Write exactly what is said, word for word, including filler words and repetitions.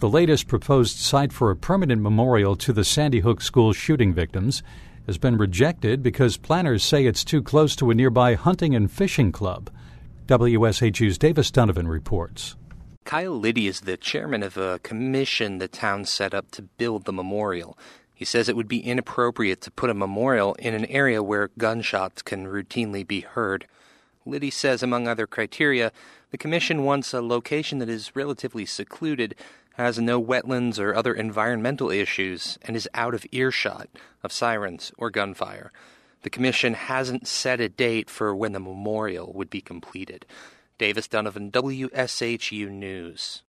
The latest proposed site for a permanent memorial to the Sandy Hook school shooting victims has been rejected because planners say it's too close to a nearby hunting and fishing club. W S H U's Davis Donovan reports. Kyle Liddy is the chairman of a commission the town set up to build the memorial. He says it would be inappropriate to put a memorial in an area where gunshots can routinely be heard. Liddy says, among other criteria, the commission wants a location that is relatively secluded, has no wetlands or other environmental issues, and is out of earshot of sirens or gunfire. The commission hasn't set a date for when the memorial would be completed. Davis Donovan, W S H U News.